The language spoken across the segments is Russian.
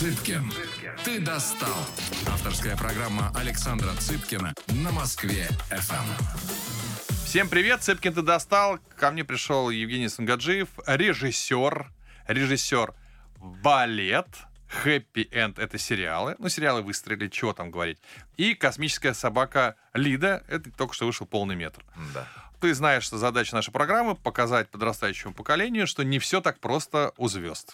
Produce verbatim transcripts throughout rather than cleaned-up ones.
Цыпкин, ты достал. Авторская программа Александра Цыпкина на Москве-эф эм. Всем привет, Цыпкин, ты достал. Ко мне пришел Евгений Сангаджиев, режиссер, режиссер «Балет», «Хэппи Энд» — это сериалы. Ну, сериалы выстрелили, чего там говорить. И «Космическая собака Лида» — это только что вышел полный метр. Да. Ты знаешь, что задача нашей программы — показать подрастающему поколению, что не все так просто у звезд.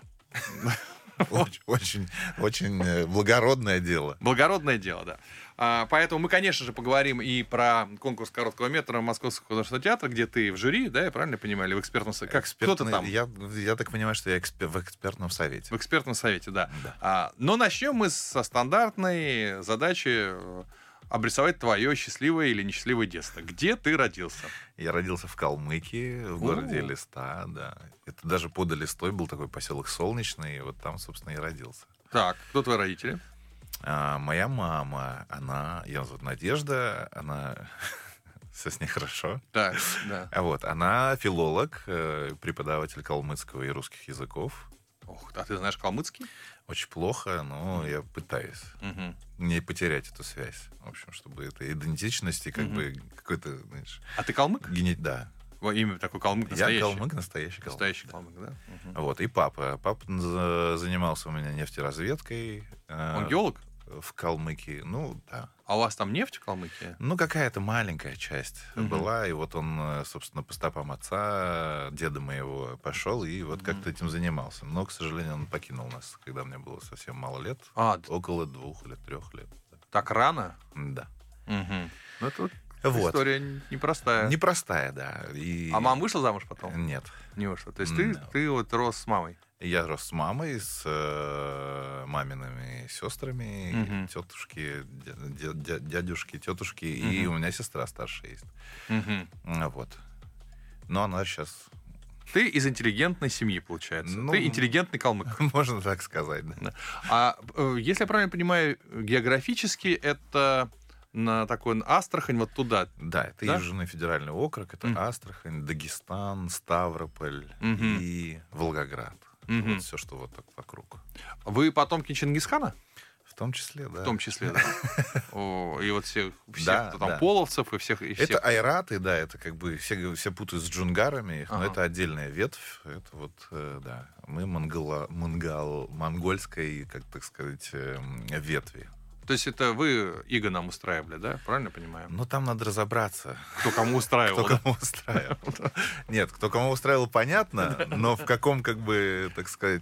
Очень, очень, очень благородное дело. Благородное дело, да. А, поэтому мы, конечно же, поговорим и про конкурс короткого метра Московского художественного театра, где ты в жюри, да, я правильно понимаю, или в экспертном совете? Как кто-то там? Я, я так понимаю, что я экспер, в экспертном совете. В экспертном совете, да. да. А, но начнем мы со стандартной задачи обрисовать твое счастливое или несчастливое детство. Где ты родился? Я родился в Калмыкии, в городе Элиста, да. Это даже под Элистой был такой поселок Солнечный, и вот там, собственно, я родился. Так, кто твои родители? А, моя мама, она, ее зовут Надежда, она... Все с ней хорошо. Так, да. А вот, она филолог, преподаватель калмыцкого и русских языков. Ох, а ты знаешь калмыцкий? Очень плохо, но mm. я пытаюсь mm-hmm. не потерять эту связь. В общем, чтобы этой идентичности как mm-hmm. бы какой-то, знаешь... А ты калмык? Гене... Да. Имя такой калмык настоящий? Я калмык, настоящий калмык. Настоящий калмык, да? Mm-hmm. Вот, и папа. Папа занимался у меня нефтеразведкой. Он геолог? В Калмыкии, ну, да. А у вас там нефть в Калмыкии? Ну, какая-то маленькая часть uh-huh. была, и вот он, собственно, по стопам отца, деда моего, пошел и вот uh-huh. как-то этим занимался. Но, к сожалению, он покинул нас, когда мне было совсем мало лет, а, около двух или трех лет. Так рано? Да. Угу. Ну, это вот. История непростая. Непростая, да. И... А мама вышла замуж потом? Нет. Не вышла. То есть ты, no. ты вот рос с мамой? Я рос с мамой, с э, мамиными сестрами, uh-huh. тетушки, дя- дя- дядюшки, тетушки, uh-huh. и у меня сестра старшая есть. Uh-huh. Вот. Но она сейчас... Ты из интеллигентной семьи, получается. Ну, ты интеллигентный калмык. Можно так сказать, да. да. А если я правильно понимаю, географически это... на такой Астрахань, вот туда. Да, это да? Южный федеральный округ, это mm. Астрахань, Дагестан, Ставрополь mm-hmm. и Волгоград. Mm-hmm. Вот все, что вот так вокруг. Вы потомки Чингисхана? В том числе, да. В том числе, да. О, и вот всех, всех да, кто там, да. половцев и всех, и всех. Это айраты, да, это как бы все, все путают с джунгарами, ага. но это отдельная ветвь. Это вот, да, мы монгол, монгол, монгольской, как так сказать, ветви. То есть это вы иго нам устраивали, да? Правильно понимаю? Ну, там надо разобраться. Кто кому устраивал. Кто кому устраивал. Нет, кто кому устраивал, понятно, но в каком, как бы, так сказать,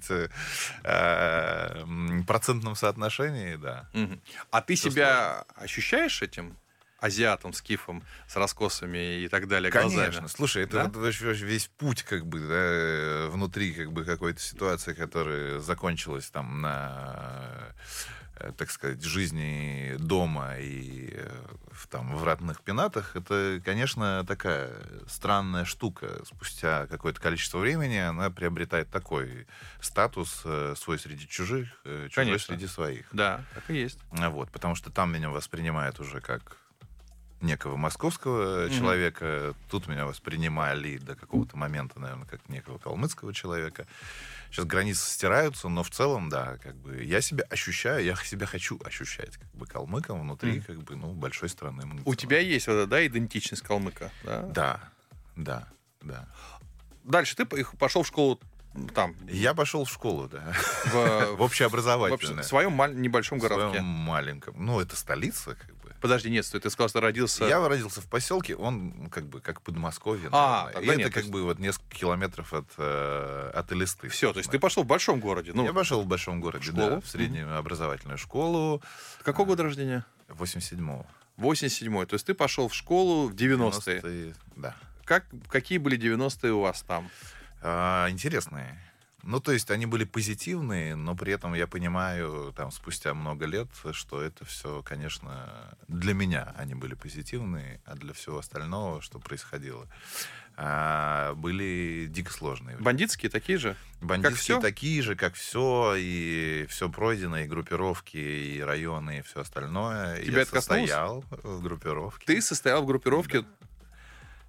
процентном соотношении, да. А ты себя ощущаешь этим азиатом, скифом, с раскосами и так далее глазами? Конечно. Слушай, это да? вот весь путь, как бы, да, внутри, как бы, какой-то ситуации, которая закончилась там на... так сказать, жизни дома и там, в ратных пенатах, это, конечно, такая странная штука. Спустя какое-то количество времени она приобретает такой статус, свой среди чужих, чужой конечно. Среди своих. Да, так и есть. Вот, потому что там меня воспринимают уже как некого московского mm-hmm. человека, тут меня воспринимали до какого-то момента, наверное, как некого калмыцкого человека. Сейчас границы стираются, но в целом, да, как бы я себя ощущаю, я себя хочу ощущать как бы калмыком внутри, mm. как бы, ну, большой страны. У тебя есть вот эта, да, идентичность калмыка, да? Да, да, да. Дальше ты пошел в школу там. Я пошел в школу, да. В, в общеобразовательное. В своем маль... небольшом городке. В своем маленьком. Ну, это столица, как бы. Подожди, нет, стой, ты сказал, что родился... Я родился в поселке, он как бы как Подмосковье. А, и нет, это как есть... бы вот несколько километров от, э, от Элисты. Все, то есть ты пошел в большом городе. Ну, я пошел в большом городе, школу? Да, в среднюю mm-hmm. образовательную школу. Какого года рождения? восемьдесят седьмого. восемьдесят седьмой. То есть ты пошел в школу в девяностые. девяностые, да. Как, какие были девяностые у вас там? А, интересные. Ну, то есть они были позитивные, но при этом я понимаю, там, спустя много лет, что это все, конечно, для меня они были позитивные, а для всего остального, что происходило, а, были дико сложные. Бандитские такие же? Бандитские такие же, как все, и все пройдено, и группировки, и районы, и все остальное. Тебя я это коснулось? состоял в группировке. Ты состоял в группировке? Да.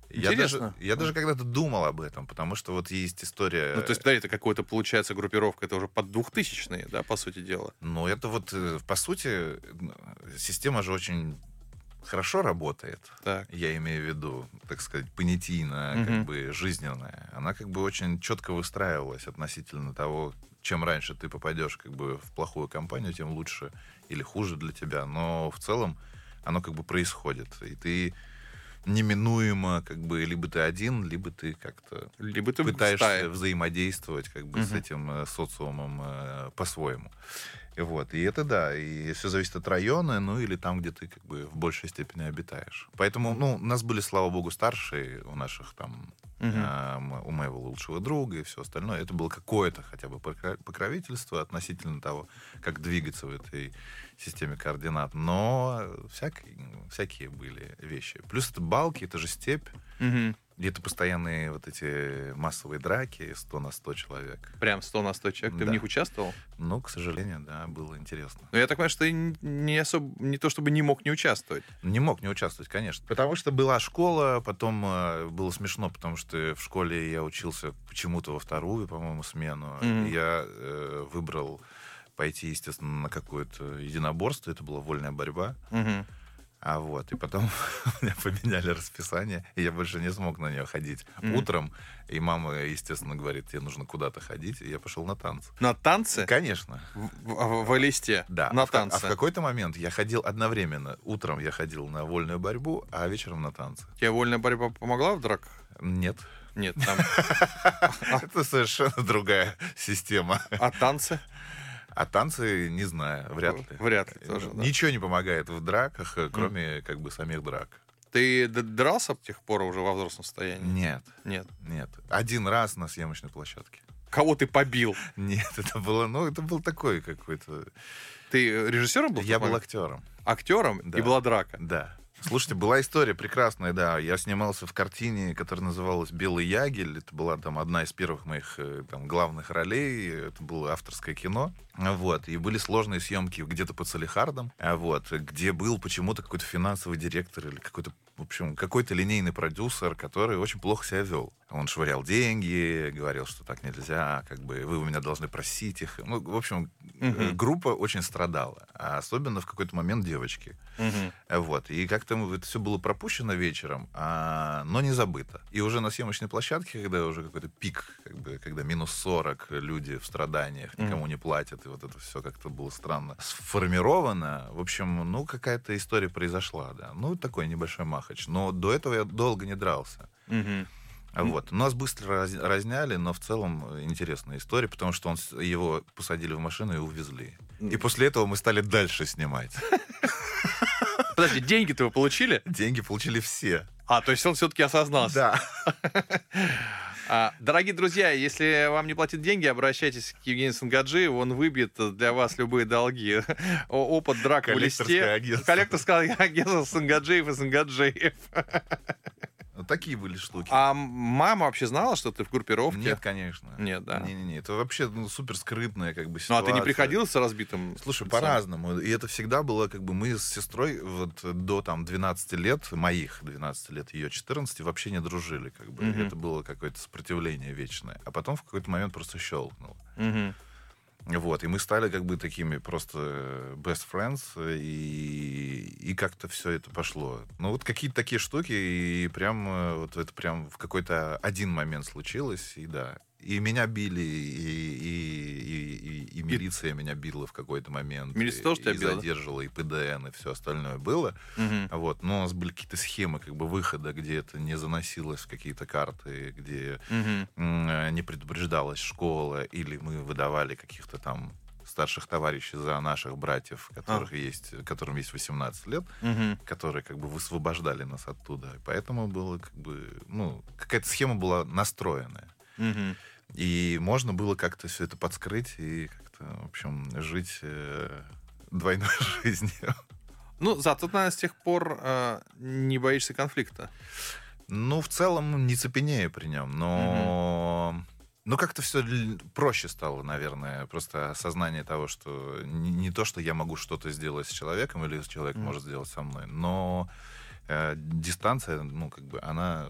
Я Интересно. даже, я даже когда-то думал об этом, потому что вот есть история... Ну, то есть, да, это какой-то, получается, группировка, это уже под двухтысячные, да, по сути дела? Ну, это вот, э, по сути, система же очень хорошо работает. Так. Я имею в виду, так сказать, понятийно, Мгм. как бы жизненная. Она как бы очень четко выстраивалась относительно того, чем раньше ты попадешь как бы в плохую компанию, тем лучше или хуже для тебя. Но в целом оно как бы происходит. И ты неминуемо, как бы, либо ты один, либо ты как-то Либо ты в пытаешься стае. взаимодействовать как бы с Мгм. этим э, социумом э, по-своему. И вот, и это да, и все зависит от района, ну или там, где ты как бы в большей степени обитаешь. Поэтому, ну, у нас были, слава богу, старшие у наших там, Мгм. а, м- у моего лучшего друга и все остальное. Это было какое-то хотя бы покра- покровительство относительно того, как двигаться в этой системе координат. Но всякие, всякие были вещи. Плюс это балки, это же степь. Мгм. Где-то постоянные вот эти массовые драки, сто на сто человек. Прям сто на сто человек. Ты в Да. них участвовал? Ну, к сожалению, да, было интересно. Но я так понимаю, что ты не особо, не то чтобы не мог не участвовать. Не мог не участвовать, конечно. Потому что была школа, потом э, было смешно, потому что в школе я учился почему-то во вторую, по-моему, смену. Мгм. И я э, выбрал пойти, естественно, на какое-то единоборство. Это была вольная борьба. Мгм. А вот, и потом у меня поменяли расписание, и я больше не смог на нее ходить Мгм. утром. И мама, естественно, говорит, тебе нужно куда-то ходить, и я пошел на танцы. На танцы? Конечно. В, в- в листе? Да. На а в ка- танцы? А в какой-то момент я ходил одновременно. Утром я ходил на вольную борьбу, а вечером на танцы. Тебе вольная борьба помогла в драках? Нет. Нет, там... Это совершенно другая система. А танцы? А танцы, не знаю, вряд ли. Вряд ли тоже, да. Ничего не помогает в драках, э, кроме как бы самих драк. Ты д- дрался с тех пор уже во взрослом состоянии? Нет, Нет. нет. Один раз на съемочной площадке. Кого ты побил? Нет, это было, ну, это был такой какой-то... Ты э, режиссером был? в Я тот был момент? актером. Актером? Да. И была драка? Да. Слушайте, была история прекрасная, да. Я снимался в картине, которая называлась «Белый ягель». Это была там одна из первых моих э, там, главных ролей. Это было авторское кино. Вот. И были сложные съемки где-то под Салехардом. А Вот. Где был почему-то какой-то финансовый директор или какой-то, в общем, какой-то линейный продюсер, который очень плохо себя вел. Он швырял деньги, говорил, что так нельзя, как бы вы у меня должны просить их. Ну, в общем, Мгм. э, группа очень страдала. А особенно в какой-то момент девочки. Мгм. Вот. И как-то это все было пропущено вечером, а, но не забыто. И уже на съемочной площадке, когда уже какой-то пик, как бы, когда минус сорок, люди в страданиях, никому не платят, и вот это все как-то было странно сформировано. В общем, ну, какая-то история произошла, да. Ну, такой небольшой махач. Но до этого я долго не дрался. Мгм. А Вот. Нас быстро раз- разняли, но в целом интересная история, потому что он, с- его посадили в машину и увезли. И после этого мы стали дальше снимать. Подожди, деньги-то вы получили? Деньги получили все. А, то есть он все-таки осознался. Да. А, дорогие друзья, если вам не платят деньги, обращайтесь к Евгению Сангаджиеву, он выбьет для вас любые долги. О- Опыт драк в Коллекторское листе. агентство. Коллекторское агентство Сангаджиев и Сангаджиев. Вот такие были штуки. А мама вообще знала, что ты в группировке? Нет, конечно. Нет, да. Не-не-не, это вообще ну, супер скрытная как бы Ну, ситуация. а ты не приходил с разбитым? Слушай, лицом? по-разному. И это всегда было, как бы, мы с сестрой вот до там двенадцати лет, моих двенадцати лет, ее четырнадцати, вообще не дружили, как бы. Мгм. Это было какое-то сопротивление вечное. А потом в какой-то момент просто щелкнуло. Мгм. Вот, и мы стали как бы такими просто best friends, и, и как-то все это пошло. Ну, вот какие-то такие штуки, и прям э, вот это прям в какой-то один момент случилось, и да. И меня били, и, и, и, и, и милиция меня била в какой-то момент. Милиция и, тоже тебя и била, да? задерживала, и ПДН, и все остальное было. Мгм. Вот, но у нас были какие-то схемы как бы выхода, где это не заносилось в какие-то карты, где Мгм. м, э, не предупреждалась школа, или мы выдавали каких-то там старших товарищей за наших братьев, которых есть, которым есть восемнадцать лет, Мгм. которые как бы высвобождали нас оттуда. И поэтому было как бы, ну, какая-то схема была настроенная. Мгм. И можно было как-то все это подскрыть и как-то, в общем, жить э, двойной жизнью. Ну, зато, наверное, с тех пор э, не боишься конфликта. Ну, в целом, не цепенею при нем, но... Ну, как-то все проще стало, наверное. Просто осознание того, что не, не то, что я могу что-то сделать с человеком, или человек Мгм. может сделать со мной, но э, дистанция, ну, как бы, она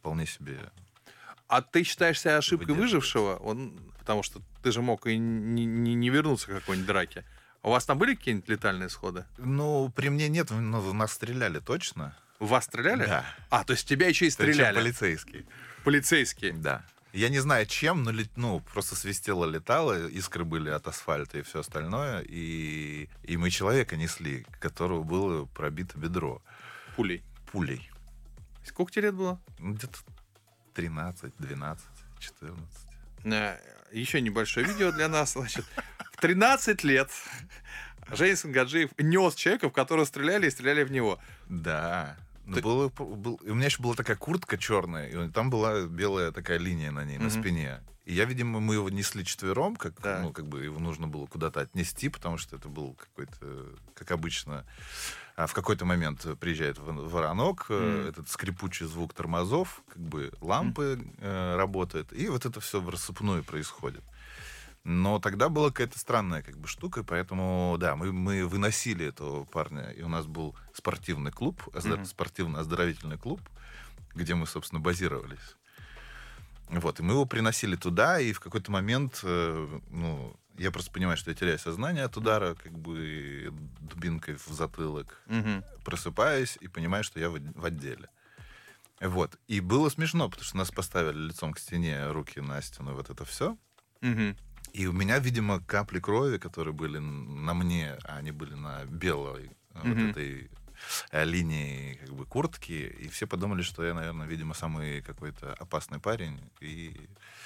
вполне себе... А ты считаешь себя ошибкой Выдерживается. выжившего? Он, потому что ты же мог и не, не- не вернуться к какой-нибудь драке. А у вас там были какие-нибудь летальные исходы? Ну, при мне нет, но в нас стреляли точно. В вас стреляли? Да. А, то есть тебя еще и Причем стреляли? полицейские. Полицейские. Да. Я не знаю, чем, но лет- ну, просто свистело, летало, искры были от асфальта и все остальное. И, и мы человека несли, которого было пробито бедро Пулей. пулей. Сколько тебе лет было? Ну, где-то тринадцать, двенадцать, четырнадцать. Э, Еще небольшое видео для нас. Значит, в тринадцать лет Женя Сангаджиев нес человека, в которого стреляли и стреляли в него. Да. Ну, Ты- было, был- и у меня еще была такая куртка черная, и там была белая такая линия на ней, на Мгм. спине. И я, видимо, мы его несли четвером, как, Да. ну, как бы его нужно было куда-то отнести, потому что это был какой-то, как обычно, а, в какой-то момент приезжает в- воронок, э, Мгм. этот скрипучий звук тормозов, как бы лампы э, работают, и вот это все в рассыпную происходит. Но тогда была какая-то странная как бы штука, поэтому, да, мы, мы выносили этого парня, и у нас был спортивный клуб, оздор- Мгм. спортивно-оздоровительный клуб, где мы, собственно, базировались. Вот, и мы его приносили туда, и в какой-то момент, э, ну, я просто понимаю, что я теряю сознание от удара, как бы дубинкой в затылок, Мгм. просыпаюсь и понимаю, что я в, в отделе. Вот, и было смешно, потому что нас поставили лицом к стене, руки на стену, вот это все. Мгм. И у меня, видимо, капли крови, которые были на мне, а они были на белой э, вот Мгм. этой э, линии как бы куртки, и все подумали, что я, наверное, видимо, самый какой-то опасный парень. И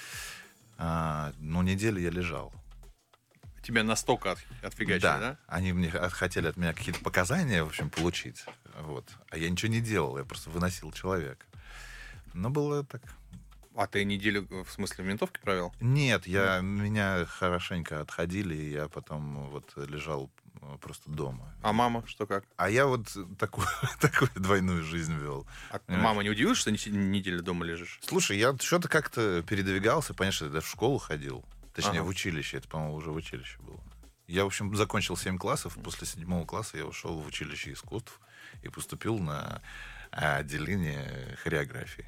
а, ну, неделю я лежал. Тебя настолько от, отфигачили, да? Да, они мне от- хотели от меня какие-то показания, в общем, получить. Вот. А я ничего не делал, я просто выносил человека. Но было так... А ты неделю, в смысле, в ментовке провел? Нет, я, меня хорошенько отходили, и я потом вот лежал э, просто дома. А мама что как? А я вот такую, такую двойную жизнь вел. А Понимаешь? мама не удивилась, что не- неделю дома лежишь? Слушай, я что-то как-то передвигался, понятно, я даже в школу ходил. Точнее, Ага. в училище. Это, по-моему, уже в училище было. Я, в общем, закончил семь классов. После седьмого класса я ушел в училище искусств и поступил на а, отделение хореографии.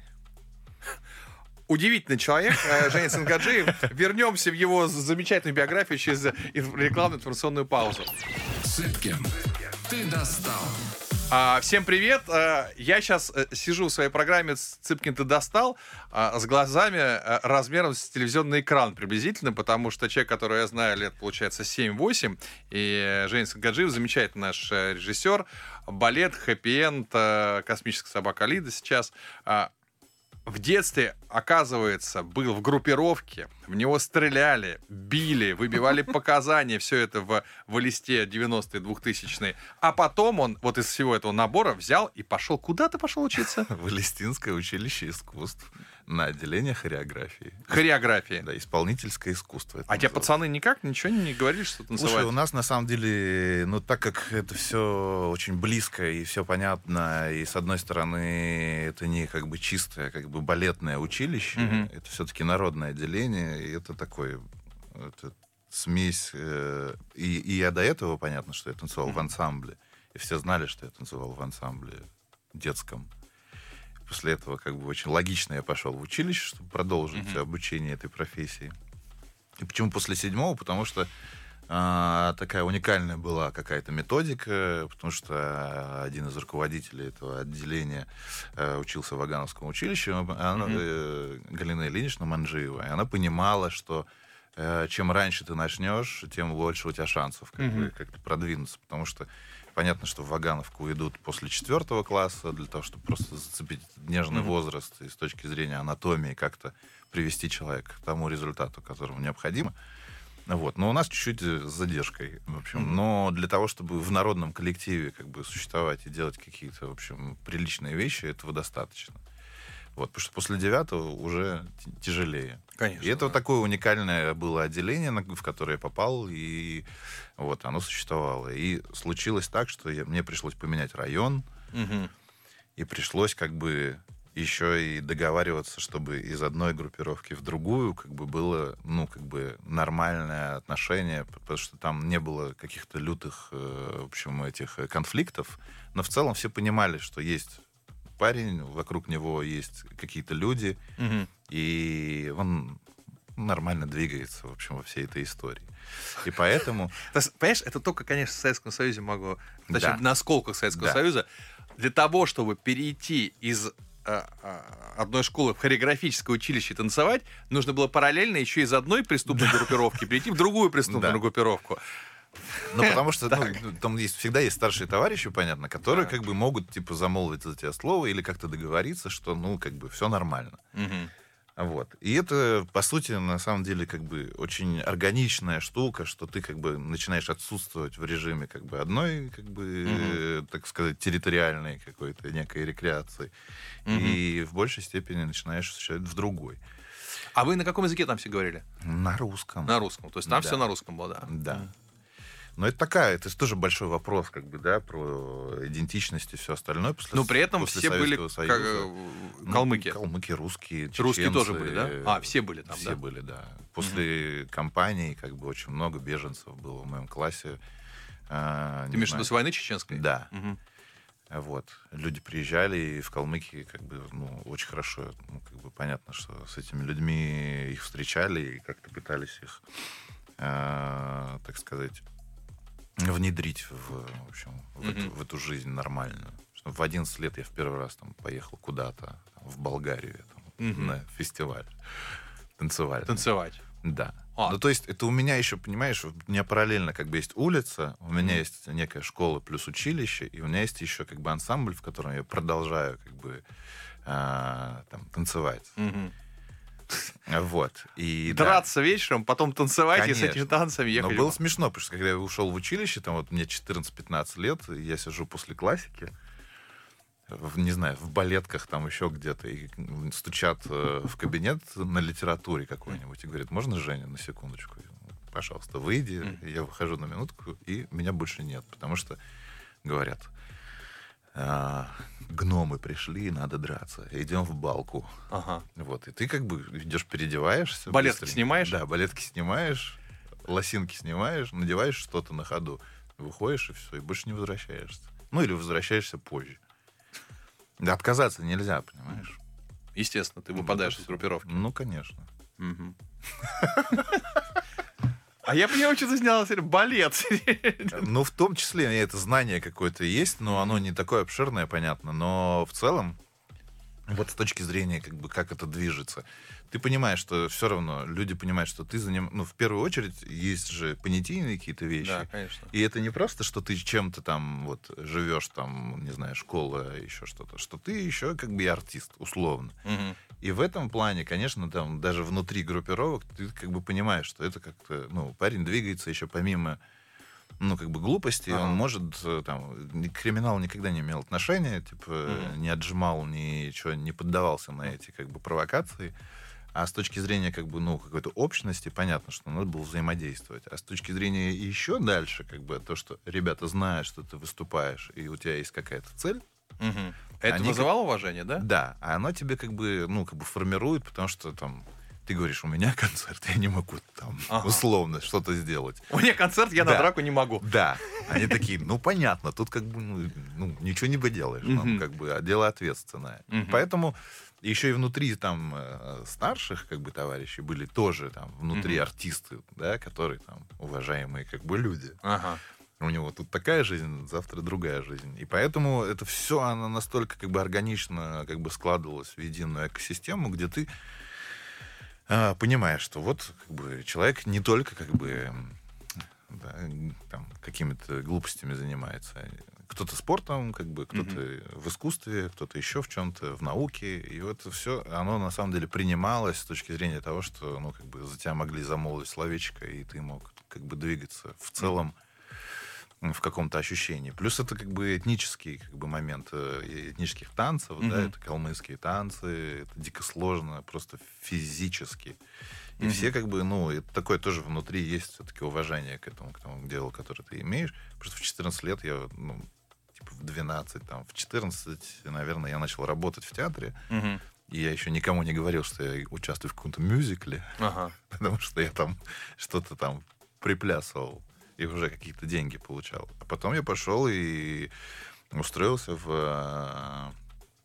Удивительный человек, э, Женя Сангаджиев. Вернемся в его замечательную биографию через инф- рекламную информационную паузу. Цыпкин, ты достал. А, всем привет. А, я сейчас сижу в своей программе «Цыпкин, ты достал» а, с глазами а, размером с телевизионный экран приблизительно, потому что человек, которого я знаю, лет, получается, семь-восемь, и Женя Сангаджиев, замечательный наш э, режиссер, балет, хэппи-энд, э, «Космическая собака Лида» сейчас. А, в детстве, оказывается, был в группировке, в него стреляли, били, выбивали показания, все это в, в листе девяностые, двухтысячные. А потом он вот из всего этого набора взял и пошел. Куда ты пошел учиться? В Элистинское училище искусств на отделение хореографии. Хореографии. Да, исполнительское искусство. это А тебе называется. пацаны никак ничего не говорили, что танцевать? Слушай, у нас на самом деле, ну так как это все очень близко и все понятно, и с одной стороны это не как бы чистое, как бы балетное училище, Мгм. это все-таки народное отделение, и это такое, это смесь. э, и, и я до этого понятно, что я танцевал в ансамбле, и все знали, что я танцевал в ансамбле детском. После этого как бы очень логично я пошел в училище, чтобы продолжить Мгм. обучение этой профессии. И почему после седьмого? Потому что а, такая уникальная была какая-то методика, потому что один из руководителей этого отделения э, учился в Вагановском училище, она, Мгм. э, Галина Ильинична Манджиева, и она понимала, что э, чем раньше ты начнешь, тем больше у тебя шансов как бы Мгм. как-то продвинуться, потому что понятно, что в Вагановку идут после четвертого класса для того, чтобы просто зацепить нежный Мгм. возраст и с точки зрения анатомии как-то привести человека к тому результату, которому необходимо. Вот. Но у нас чуть-чуть с задержкой, в общем. Мгм. Но для того, чтобы в народном коллективе как бы существовать и делать какие-то, в общем, приличные вещи, этого достаточно. Вот. Потому что после девятого уже т- тяжелее. Конечно. И это вот да. такое уникальное было отделение, на- в которое я попал, и вот оно существовало. И случилось так, что я- мне пришлось поменять район, Мгм. и пришлось как бы еще и договариваться, чтобы из одной группировки в другую как бы было, ну, как бы нормальное отношение, потому что там не было каких-то лютых, э, в общем, этих э, конфликтов, но в целом все понимали, что есть парень, вокруг него есть какие-то люди, Мгм. и он нормально двигается, в общем, во всей этой истории. И поэтому... То есть, понимаешь, это только, конечно, в Советском Союзе могло... Точнее, Да. на осколках Советского Да. Союза. Для того, чтобы перейти из а, а, одной школы в хореографическое училище и танцевать, нужно было параллельно еще из одной преступной группировки перейти в другую преступную Да. группировку. Ну, потому что ну, там есть, всегда есть старшие товарищи, понятно, которые как бы могут, типа, замолвить за тебя слово или как-то договориться, что, ну, как бы, все нормально. Мгм. Вот. И это, по сути, на самом деле, как бы, очень органичная штука, что ты, как бы, начинаешь отсутствовать в режиме, как бы, одной, как бы, э, так сказать, территориальной какой-то некой рекреации. И в большей степени начинаешь осуществлять в другой. А вы на каком языке там все говорили? На русском. На русском. То есть там Да. все на русском было, да? Да. Но это такая, это тоже большой вопрос, как бы, да, про идентичность и все остальное. После, Но при этом после все были Советского как, Союза. э, Ну, калмыки. калмыки, русские, чеченцы. Русские тоже были, да? А, все были там, Все да? были, да. После кампании, как бы, очень много беженцев было в моем классе. А, Ты не имеешь в виду знаю. с войны чеченской? Да. Мгм. Вот. Люди приезжали, и в Калмыкии, как бы, ну, очень хорошо, ну, как бы, понятно, что с этими людьми их встречали и как-то пытались их, а, так сказать, внедрить в, в общем, в, Мгм. эту, в эту жизнь нормальную. Что В одиннадцать лет я в первый раз там поехал куда-то, там, в Болгарию, там, Мгм. на фестиваль танцевальный. Танцевать. Да. А. Ну, то есть, это у меня еще, понимаешь, у меня параллельно как бы есть улица, у меня Мгм. есть некая школа плюс училище, и у меня есть еще как бы ансамбль, в котором я продолжаю как бы а, там, танцевать. Мгм. Вот. И, да. Драться вечером, потом танцевать и с этими Конечно. танцами Но ехать. было смешно, потому что когда я ушел в училище, там вот мне четырнадцать-пятнадцать лет, и я сижу после классики, в, не знаю, в балетках там еще где-то, и стучат э, в кабинет на литературе какой-нибудь и говорят, можно Женя на секундочку? Пожалуйста, выйди. Мгм. Я выхожу на минутку, и меня больше нет, потому что говорят, «А, гномы пришли, надо драться, идем в балку». Ага. Вот, и ты как бы идешь, переодеваешься. Балетки быстренько. снимаешь? Да, балетки снимаешь, лосинки снимаешь, надеваешь что-то на ходу, выходишь, и все, и больше не возвращаешься. Ну, или возвращаешься позже. Да, отказаться нельзя, понимаешь? Естественно, ты выпадаешь Ну, из группировки. Ну, конечно. Мгм. А я понимаю, что ты снял серию балет. Ну, в том числе это знание какое-то есть, но оно не такое обширное, понятно. Но в целом, вот с точки зрения, как бы, как это движется, ты понимаешь, что все равно люди понимают, что ты за ним... Ну, в первую очередь, есть же понятийные какие-то вещи. Да, конечно. И это не просто, что ты чем-то там вот живешь, там, не знаю, школа, еще что-то, что ты еще как бы и артист, условно. Мгм. И в этом плане, конечно, там даже внутри группировок ты как бы понимаешь, что это как-то, ну, парень двигается еще помимо, ну, как бы глупости, Ага. он может, э, там, ни- к криминалу никогда не имел отношения, типа, Мгм. не отжимал, ничего, не поддавался на эти, как бы, провокации. А с точки зрения, как бы, ну, какой-то общности, понятно, что надо было взаимодействовать. А с точки зрения еще дальше, как бы, то, что ребята знают, что ты выступаешь, и у тебя есть какая-то цель, Мгм. Это Они вызывало уважение, да? да, а оно тебе как бы, ну, как бы формирует, потому что там ты говоришь, у меня концерт, я не могу там Ага. условно что-то сделать. У меня концерт, я на Да. драку не могу. Да, они такие, ну, понятно, тут как бы, ну, ну, ничего не поделаешь, ну, Мгм. как бы, а дело ответственное. Мгм. Поэтому еще и внутри там э, старших, как бы, товарищей были тоже там внутри Мгм. артисты, да, которые там уважаемые, как бы, люди. Ага. У него тут такая жизнь, завтра другая жизнь. И поэтому это все, оно настолько как бы органично как бы складывалось в единую экосистему, где ты а, понимаешь, что вот как бы человек не только как бы да, там, какими-то глупостями занимается. Кто-то спортом, как бы, кто-то в искусстве, кто-то еще в чем-то, в науке. И вот все, оно на самом деле принималось с точки зрения того, что ну, как бы за тебя могли замолвить словечко, и ты мог как бы двигаться в целом в каком-то ощущении. Плюс это как бы этнический как бы, момент э, этнических танцев, Мгм. да, это калмыцкие танцы, это дико сложно, просто физически. И Мгм. все как бы, ну, это такое тоже внутри есть все-таки уважение к этому, к тому делу, которое ты имеешь. Просто в четырнадцать лет я, ну, типа в двенадцать, там, в четырнадцать, наверное, я начал работать в театре, Мгм. и я еще никому не говорил, что я участвую в каком-то мюзикле, Ага. потому что я там что-то там приплясывал и уже какие-то деньги получал. А потом я пошел и устроился в,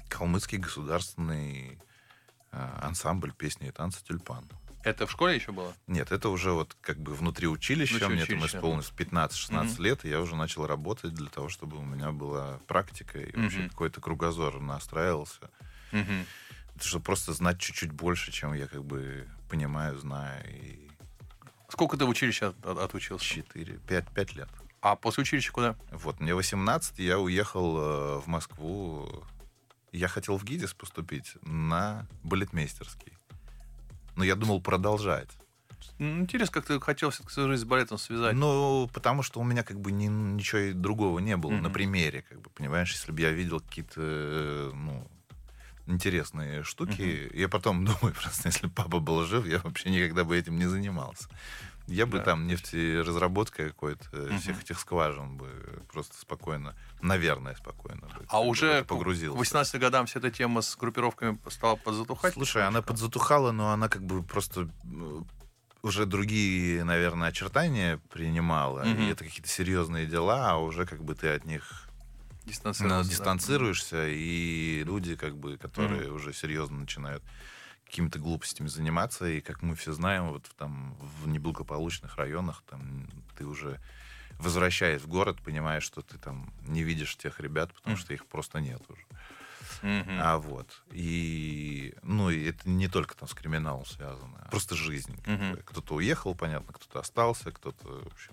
Калмыцкий государственный э, ансамбль песни и танца «Тюльпан». Это в школе еще было? Нет, это уже вот как бы внутри училища. Внутри Мне там училища. исполнилось пятнадцать-шестнадцать Мгм. лет, и я уже начал работать для того, чтобы у меня была практика и вообще Мгм. какой-то кругозор настраивался. Мгм. Чтобы просто знать чуть-чуть больше, чем я как бы понимаю, знаю. И Сколько ты в училище от- от- отучился? четыре, пять, пять лет. А после училища куда? Вот, мне восемнадцать, я уехал э, в Москву. Я хотел в ГИДИС поступить на балетмейстерский. Но я думал продолжать. Ну, интересно, как ты хотел все-таки свою жизнь с балетом связать. Ну, потому что у меня как бы ни- ничего и другого не было Мгм. на примере, как бы, понимаешь, если бы я видел какие-то, э, ну, интересные штуки, я потом думаю, просто если бы папа был жив, я вообще никогда бы этим не занимался. Я бы Да. там нефтеразработкой какой-то Мгм. всех этих скважин бы просто спокойно, наверное, спокойно бы А в уже это к погрузился. восемнадцати годам вся эта тема с группировками стала подзатухать? Слушай, она подзатухала, но она как бы просто э, уже другие, наверное, очертания принимала. Мгм. И это какие-то серьезные дела, а уже как бы ты от них ну, Дистанцировался, да. дистанцируешься, и люди, как бы, которые уже серьезно начинают какими-то глупостями заниматься, и, как мы все знаем, вот в, там, в неблагополучных районах там, ты уже, возвращаясь в город, понимаешь, что ты там не видишь тех ребят, потому Мгм. что их просто нет уже. Мгм. А вот. И, ну, и это не только там с криминалом связано, а просто жизнь. как Мгм. бы. Кто-то уехал, понятно, кто-то остался, кто-то, в общем,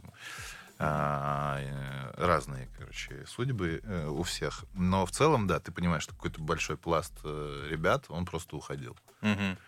а, э, разные, короче, судьбы э, у всех. Но в целом, да, ты понимаешь, что какой-то большой пласт э, ребят, он просто уходил. Мгм.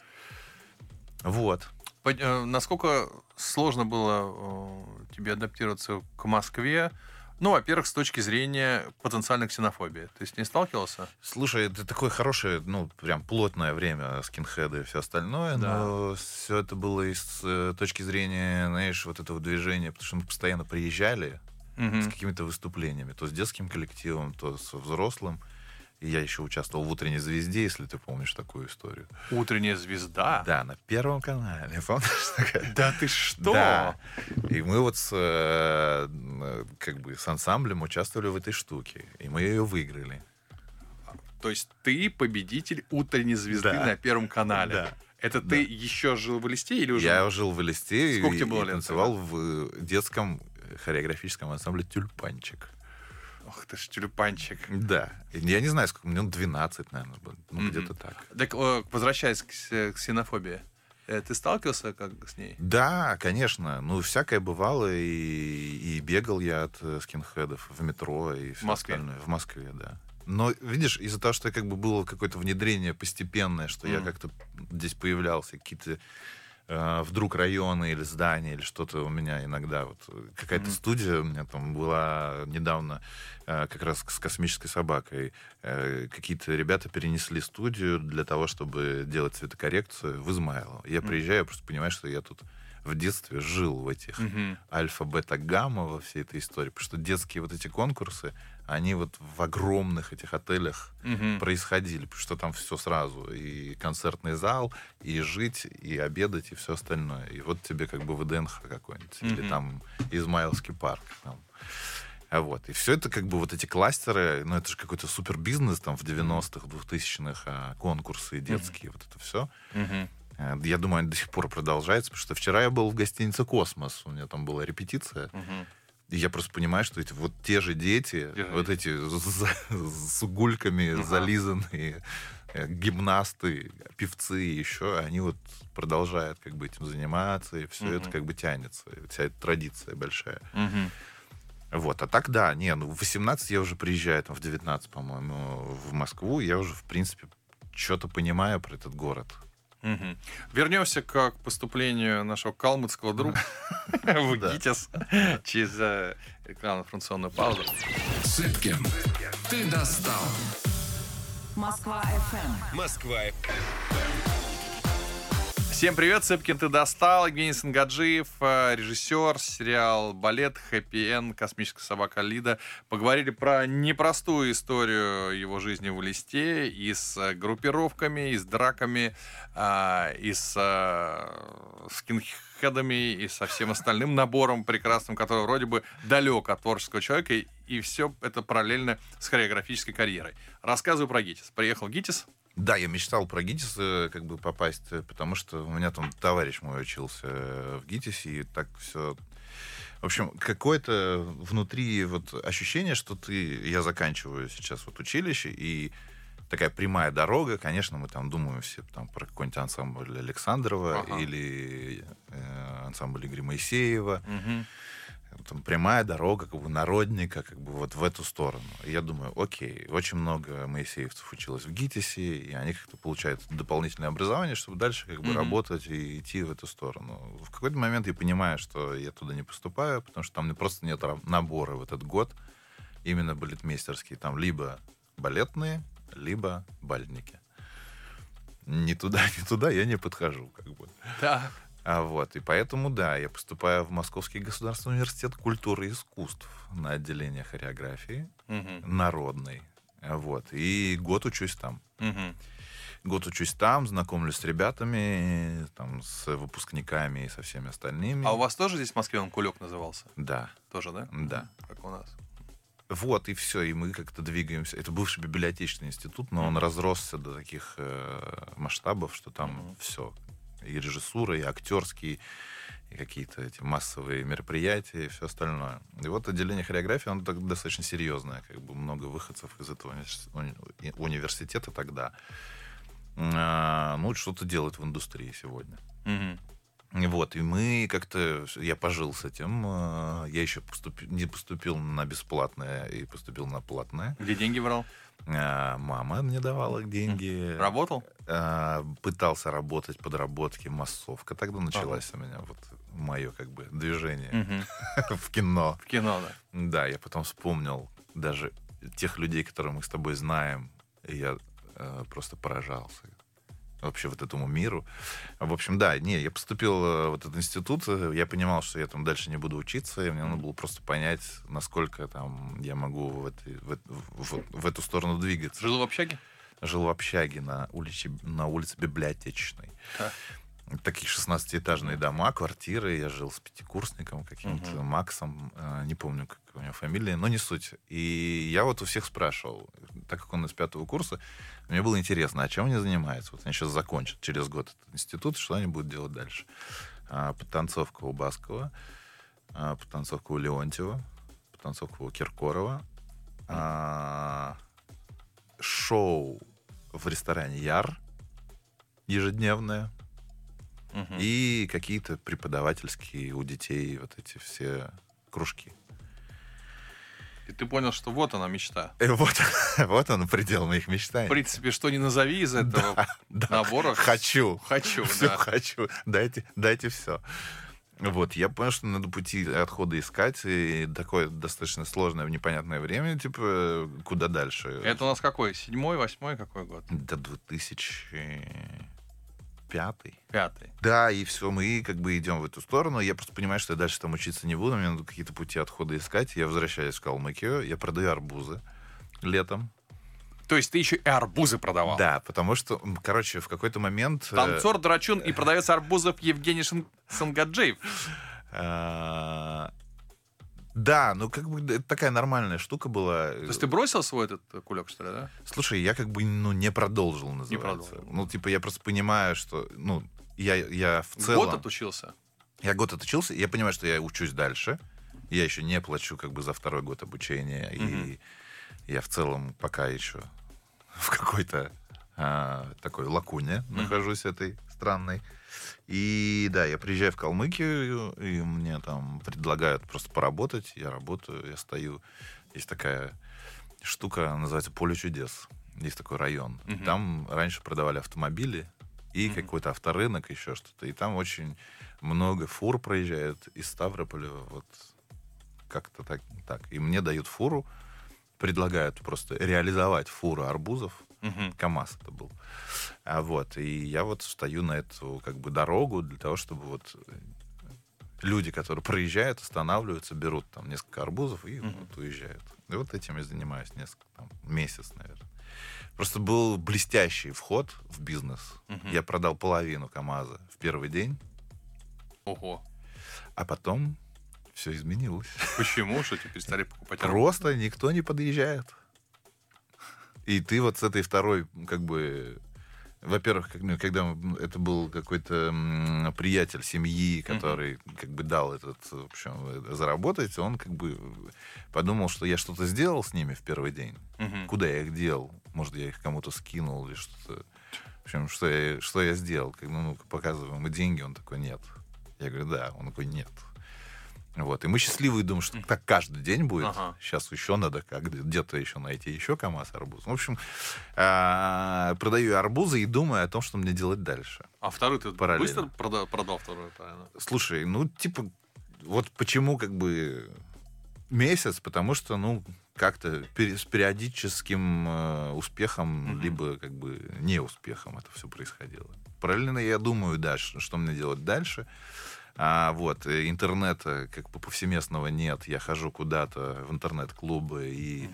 Вот. По- э, Насколько сложно было э, тебе адаптироваться к Москве? Ну, во-первых, с точки зрения потенциальной ксенофобии. Ты с ней сталкивался? Слушай, это такое хорошее, ну, прям плотное время, скинхеды и все остальное, Да. но все это было и с э, точки зрения, знаешь, вот этого движения, потому что мы постоянно приезжали с Мгм. какими-то выступлениями, то с детским коллективом, то со взрослым. И я еще участвовал в «Утренней звезде», если ты помнишь такую историю. Утренняя звезда? Да, на Первом канале, помнишь? такая? Да ты что? Да. И мы вот с, э, э, как бы с ансамблем участвовали в этой штуке, и мы ее выиграли. То есть ты победитель утренней звезды Да. на Первом канале. Да. Это Да. ты еще жил в Элисте или уже? Я жил в Элисте Сколько и, тебе было и лет танцевал в детском хореографическом ансамбле «Тюльпанчик». Ох ты ж тюльпанчик. Да. И я не знаю, сколько, мне ну, двенадцать, наверное, было. Ну, Мгм. где-то так. Так, э, возвращаясь к ксе- ксенофобии, э, ты сталкивался как с ней? Да, конечно. Ну, всякое бывало. И, и бегал я от э, скинхедов в метро и все Москве? остальное. В Москве, да. Но, видишь, из-за того, что как бы было какое-то внедрение постепенное, что я Мгм. как-то здесь появлялся, какие-то э, вдруг районы или здания, или что-то у меня иногда. Вот э, какая-то Мгм. студия у меня там была недавно э, как раз с «Космической собакой». Э, какие-то ребята перенесли студию для того, чтобы делать цветокоррекцию в Измайлово. Я Мгм. приезжаю, я просто понимаю, что я тут в детстве жил в этих Мгм. альфа, бета, гамма во всей этой истории. Потому что детские вот эти конкурсы, они вот в огромных этих отелях Мгм. происходили, потому что там все сразу. И концертный зал, и жить, и обедать, и все остальное. И вот тебе как бы ВДНХ какой-нибудь. Или Мгм. там Измайловский парк. Там. А вот. И все это как бы вот эти кластеры, ну это же какой-то супер бизнес там в девяностых, двухтысячных, а, конкурсы детские, вот это все. Мгм. Я думаю, они до сих пор продолжаются, потому что вчера я был в гостинице «Космос», у меня там была репетиция, Мгм. и я просто понимаю, что эти вот те же дети, Те же вот эти с, с угульками Ага. зализанные э, гимнасты, певцы еще, они вот продолжают как бы этим заниматься, и все Мгм. это как бы тянется, и вся эта традиция большая. Мгм. Вот, а так да, не, ну в восемнадцать я уже приезжаю, там в девятнадцать, по-моему, в Москву, я уже, в принципе, что-то понимаю про этот город. Мгм. Вернемся к поступлению нашего калмыцкого друга в Да. ГИТИС через э, рекламно-информационную паузу. Цыпкин, ты достал. Москва эф эм. Москва. Всем привет, Цыпкин, ты достал. Евгений Сангаджиев, э, режиссер, сериал «Балет», «Хэппи Энд», «Космическая собака Лида». Поговорили про непростую историю его жизни в Элисте, и с э, группировками, и с драками, а, и с э, скинхедами, и со всем остальным набором прекрасным, который вроде бы далек от творческого человека. И, и все это параллельно с хореографической карьерой. Рассказывай про ГИТИС. Приехал в ГИТИС. Да, я мечтал про ГИТИС э, как бы попасть, э, потому что у меня там товарищ мой учился э, в ГИТИСе, и так все... В общем, какое-то внутри вот ощущение, что ты... Я заканчиваю сейчас вот училище, и такая прямая дорога, конечно, мы там думаем все там про какой-нибудь ансамбль Александрова Ага. или э, ансамбль Игоря Моисеева. Мгм. Там прямая дорога, как бы народника, как бы вот в эту сторону. И я думаю, окей, очень много моисеевцев училось в ГИТИСе, и они как-то получают дополнительное образование, чтобы дальше как бы Мгм. работать и идти в эту сторону. В какой-то момент я понимаю, что я туда не поступаю, потому что там просто нет ра- набора в этот год именно балетмейстерские. Там либо балетные, либо бальники. Ни туда, ни туда я не подхожу, как бы. Так. А вот, и поэтому, да, я поступаю в Московский государственный университет культуры и искусств на отделение хореографии Мгм. народной. А вот, и год учусь там. Мгм. Год учусь там, знакомлюсь с ребятами, там, с выпускниками и со всеми остальными. А у вас тоже здесь в Москве он кулек назывался? Да, Тоже, да? да. Как у нас. Вот, и все, и мы как-то двигаемся. Это бывший библиотечный институт, но он разросся до таких э, масштабов, что там Мгм. все. И режиссура, и актерские, и какие-то эти массовые мероприятия, и все остальное. И вот отделение хореографии, оно так достаточно серьезное, как бы много выходцев из этого универс- уни- университета тогда. А, ну, что-то делать в индустрии сегодня. Мгм. И Вот, и мы как-то, я пожил с этим, а, я еще поступи- не поступил на бесплатное и поступил на платное. Где деньги брал? А, Мама мне давала деньги. Работал? А, Пытался работать, подработки, массовка. Тогда началась у меня вот мое как бы движение Мгм. в кино. В кино, да. Да, я потом вспомнил даже тех людей, которых мы с тобой знаем, и я э, просто поражался вообще вот этому миру. В общем, да, не, я поступил э, в этот институт, э, я понимал, что я там дальше не буду учиться, и мне надо было просто понять, насколько там я могу в, этой- в, эт- в- в эту сторону двигаться. Жил в общаге? Жил в общаге на улице, на улице Библиотечной. Так. Такие шестнадцатиэтажные дома, квартиры. Я жил с пятикурсником каким-то, Мгм. Максом. э, Не помню, как у него фамилия, но не суть. И я вот у всех спрашивал, так как он из пятого курса, мне было интересно, а чем они занимаются? Вот они сейчас закончат через год этот институт, что они будут делать дальше? А, Подтанцовка у Баскова, а, подтанцовка у Леонтьева, подтанцовка у Киркорова, а, шоу в ресторане Яр ежедневное, Мгм. и какие-то преподавательские у детей вот эти все кружки. И ты понял, что вот она мечта. И вот, вот он предел моих В мечтаний. принципе, что не назови из этого Да, набора. хочу. Хочу, Все да. хочу. Дайте, дайте все. Вот, я понял, что надо пути отхода искать, и такое достаточно сложное, в непонятное время, типа, куда дальше? Это у нас какой? Седьмой, восьмой какой год? До две тысячи пятый. Пятый. Да, и все, мы как бы идем в эту сторону. Я просто понимаю, что я дальше там учиться не буду, мне надо какие-то пути отхода искать. Я возвращаюсь в Калмыкию, я продаю арбузы летом. То есть ты еще и арбузы продавал? Да, потому что, м, короче, в какой-то момент... э, Танцор, драчун и продавец арбузов Евгений Шин- Сангаджиев. э, Да, ну как бы это такая нормальная штука была. То есть ты бросил свой этот э, кулек, что ли, да? Слушай, я как бы ну, не продолжил, называется. продолжил. Ну, типа, я просто понимаю, что, ну, я, я в целом... Год отучился. Я год отучился, и я понимаю, что я учусь дальше. Я еще не плачу как бы за второй год обучения. Мгм. И я в целом пока еще в какой-то а, такой лакуне Мгм. нахожусь этой странной. И да, я приезжаю в Калмыкию, и мне там предлагают просто поработать. Я работаю, я стою. Есть такая штука, называется «Поле чудес». Есть такой район. Мгм. Там раньше продавали автомобили и Мгм. какой-то авторынок, еще что-то. И там очень много фур проезжает из Ставрополя. Вот как-то так, так. И мне дают фуру, предлагают просто реализовать фуру арбузов. Мгм. КамАЗ это был. А вот, и я вот встаю на эту как бы дорогу для того, чтобы вот люди, которые проезжают, останавливаются, берут там несколько арбузов и Мгм. вот уезжают. И вот этим я занимаюсь несколько, там, месяц, наверное. Просто был блестящий вход в бизнес. Мгм. Я продал половину КамАЗа в первый день, Ого. а потом Все изменилось. Почему? Что тебе перестали покупать арбуз? Просто никто не подъезжает. И ты вот с этой второй, как бы... Во-первых, как- ну, когда это был какой-то м, приятель семьи, который как бы дал этот, в общем, э, заработать, он как бы подумал, что я что-то сделал с ними в первый день. Мгм. Куда я их дел? Может, я их кому-то скинул или что-то. В общем, что я, что я сделал? Как, ну, ну-ка, показываем ему деньги. Он такой, нет. Я говорю, да. Он такой, нет. Вот. И мы счастливые думаем, что так каждый день будет. Ага. Сейчас еще надо как где-то еще найти еще КамАЗ арбуз. В общем, а, продаю арбузы и думаю о том, что мне делать дальше. А второй ты Параллельно. быстро прода- продал второй, правильно? Слушай, ну, типа, вот почему как бы месяц? Потому что, ну, как-то пере- с периодическим э, успехом, Мгм. либо как бы неуспехом это все происходило. Параллельно я думаю дальше, что мне делать дальше. А вот э, интернета как бы повсеместного нет. Я хожу куда-то в интернет-клубы и,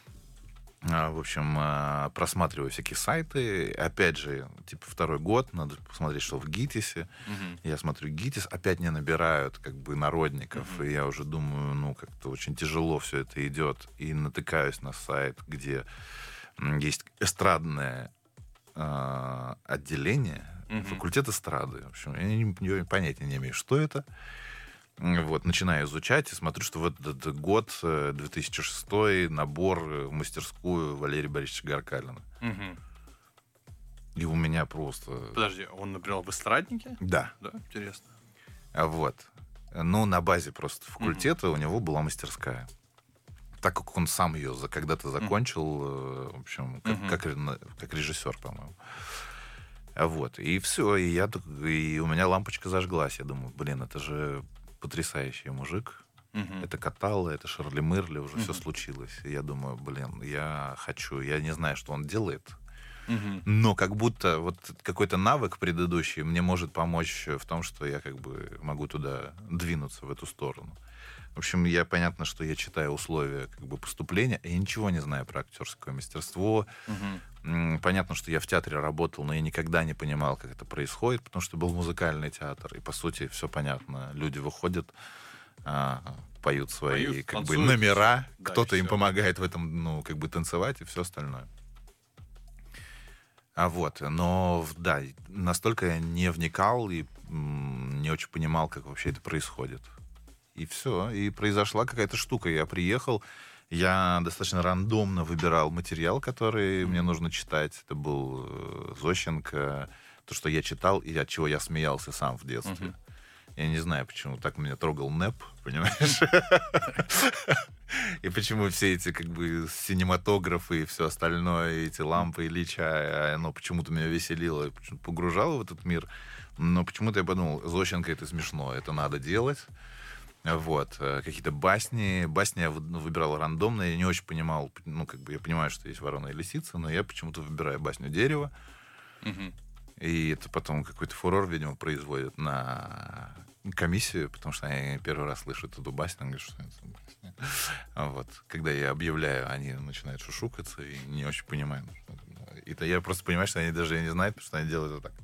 а, в общем, а, просматриваю всякие сайты. Опять же, типа второй год, надо посмотреть, что в ГИТИСе. Мгм. Я смотрю ГИТИС, опять не набирают как бы народников. Мгм. И я уже думаю, ну, как-то очень тяжело все это идет. И натыкаюсь на сайт, где м, есть эстрадное а, отделение, Мгм. факультет эстрады. В общем, я не- не- понятия не имею, что это. М, Вот, начинаю изучать и смотрю, что в этот год, э, две тысячи шестой, набор э, в мастерскую Валерия Борисовича Гаркалина. Мгм. И у меня просто... Подожди, он набирал в эстраднике? Да. Да, интересно. А Вот. Но на базе просто факультета у него была мастерская. Так как он сам ее за, когда-то закончил, э, в общем, как, Мгм. как, ре- как режиссер, по-моему. А Вот. И все. И, я, так- и у меня лампочка зажглась. Я думаю, блин, это же потрясающий мужик. Мгм. Это Каталла, это Шарли Мерли, уже все Мгм. случилось. И я думаю, блин, я хочу, я не знаю, что он делает, Мгм. но как будто вот какой-то навык предыдущий мне может помочь в том, что я как бы могу туда двинуться, в эту сторону. В общем, я понятно, что я читаю условия как бы поступления, я ничего не знаю про актерское мастерство. Мгм. М, Понятно, что я в театре работал, но я никогда не понимал, как это происходит, потому что был музыкальный театр, и по сути все понятно. Люди выходят, а, поют свои Поют, как бы танцуют, номера, да, кто-то и им всё. помогает в этом, ну как бы танцевать и все остальное. А вот, но в- да, настолько я не вникал и м, не очень понимал, как вообще это происходит. И все, и произошла какая-то штука. Я приехал, я достаточно рандомно выбирал материал, который мне нужно читать. Это был э, Зощенко, то, что я читал, и от чего я смеялся сам в детстве. Мгм. Я не знаю, почему так меня трогал НЭП, понимаешь? И почему все эти как бы синематографы и все остальное, и эти лампы Ильича, оно почему-то меня веселило, и почему-то погружало в этот мир. Но почему-то я подумал, Зощенко — это смешно, это надо делать. Вот. э, Какие-то басни. Басни я вы- ну, выбирал рандомно, я не очень понимал, ну, как бы я понимаю, что есть ворона и лисица, но я почему-то выбираю басню «Дерево». Мгм. И это потом какой-то фурор, видимо, производит на комиссию, потому что они первый раз слышат эту басню, они говорят, что это за басня. А Вот. Когда я объявляю, они начинают шушукаться и не очень понимают. что это. И то я просто понимаю, что они даже и не знают, потому что они делают вот так.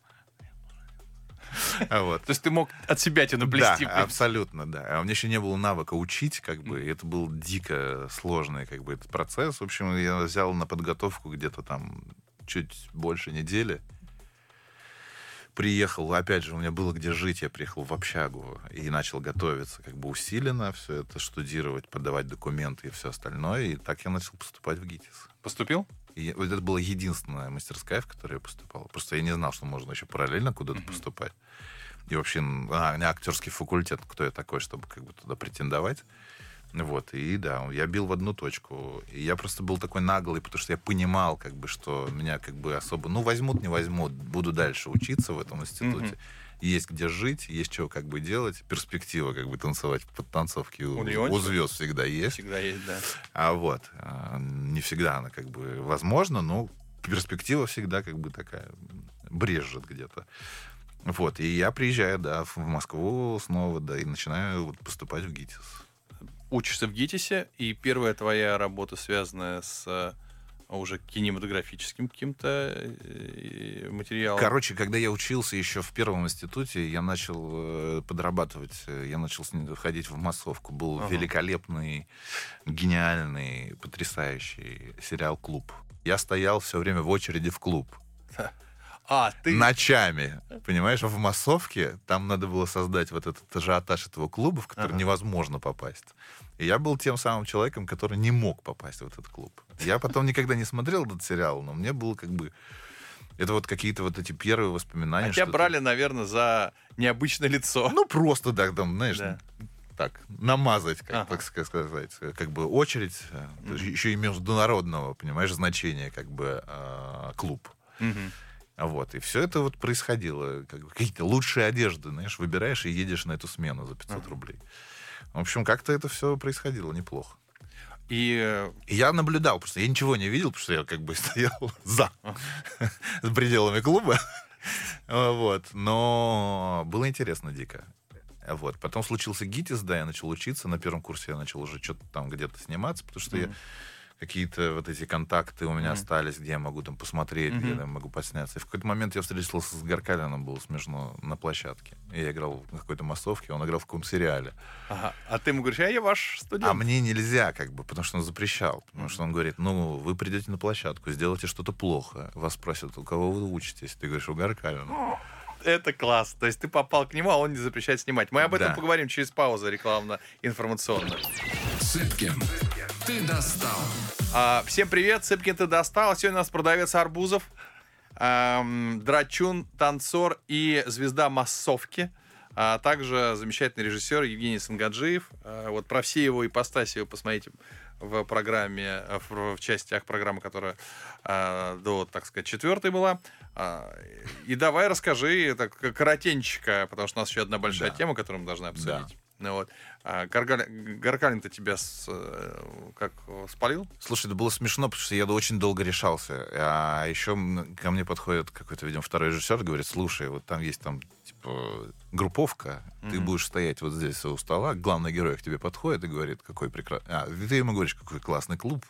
А Вот. То есть ты мог от себя тебя наплести. Да, абсолютно, да. А у меня еще не было навыка учить, как бы, и это был дико сложный, как бы, этот процесс. В общем, я взял на подготовку где-то там чуть больше недели. Приехал, опять же, у меня было где жить, я приехал в общагу и начал готовиться как бы усиленно, все это штудировать, подавать документы и все остальное. И так я начал поступать в ГИТИС. Поступил? И вот это была единственная мастерская, в которой я поступал. Просто я не знал, что можно еще параллельно куда-то Мгм. поступать. И вообще, а, не актерский факультет, кто я такой, чтобы как бы туда претендовать. Вот, и да, я бил в одну точку. И я просто был такой наглый, потому что я понимал, как бы, что меня как бы особо, ну, возьмут, не возьмут, буду дальше учиться в этом институте. Мгм. Есть где жить, есть что как бы делать. Перспектива как бы танцевать под танцовки у, У у Леонтьева? звезд всегда есть. Всегда есть, да. А вот, а, не всегда она как бы возможна, но перспектива всегда как бы такая брежет где-то. Вот, и я приезжаю, да, в Москву снова, да, и начинаю вот поступать в ГИТИС. Учишься в ГИТИСе, и первая твоя работа, связанная с уже кинематографическим каким-то э, материалом. Короче, когда я учился еще в первом институте, я начал э, подрабатывать, э, я начал с ним ходить в массовку. Был Ага. великолепный, гениальный, потрясающий сериал «Клуб». Я стоял все время в очереди в клуб. А, ты... Ночами, понимаешь, в массовке там надо было создать вот этот ажиотаж этого клуба, в который Ага. невозможно попасть. И я был тем самым человеком, который не мог попасть в этот клуб. Я потом никогда не смотрел этот сериал, но мне было как бы... Это вот какие-то вот эти первые воспоминания. А тебя что-то- брали, наверное, за необычное лицо. Ну, просто, да, там, знаешь, Да. так, намазать, как, Ага. так сказать, как бы очередь, э, еще и международного, понимаешь, значения, как бы, э, клуб. Мгм. Вот, и все это вот происходило. Как бы какие-то лучшие одежды, знаешь, выбираешь и едешь на эту смену за пятьсот Ага. рублей. В общем, как-то это все происходило неплохо. И э, И я наблюдал, потому что я ничего не видел, потому что я как бы стоял за с пределами клуба. Вот, но было интересно дико. Вот. Потом случился ГИТИС, да, я начал учиться. На первом курсе я начал уже что-то там где-то сниматься, потому что я Мгм. какие-то вот эти контакты у меня Мгм. остались, где я могу там посмотреть, где Мгм. я могу посняться. И в какой-то момент я встретился с Гаркалиным, было смешно, на площадке. И я играл на какой-то массовке, он играл в каком-то сериале. ага. А ты ему говоришь, а я ваш студент. А мне нельзя, как бы, потому что он запрещал. Потому что он говорит, ну, вы придете на площадку, сделаете что-то плохо. Вас спросят, у кого вы учитесь? Ты говоришь, у Гаркалина. Это класс. То есть ты попал к нему, а он не запрещает снимать. Мы об этом Да. поговорим через паузу рекламно-информационную. Цыпкин, ты достал. А, всем привет, Цыпкин, ты достал. Сегодня у нас продавец арбузов, ам, драчун, танцор и звезда массовки. А также замечательный режиссер Евгений Сангаджиев. А, вот про все его ипостаси вы посмотрите в программе, в, в частях программы, которая а, до, так сказать, четвертой была. А, и давай расскажи так коротенько, потому что у нас еще одна большая Да. тема, которую мы должны обсудить. Ну, вот. А, Гаргаль- Гаркалин-то тебя с, э, как спалил? Слушай, это было смешно, потому что я очень долго решался. А еще м, ко мне подходит какой-то, видимо, второй режиссер и говорит, слушай, вот там есть там, типа, групповка, ты Мгм. будешь стоять вот здесь у стола, главный герой к тебе подходит и говорит, какой прекрасный... А, ты ему говоришь, какой классный клуб.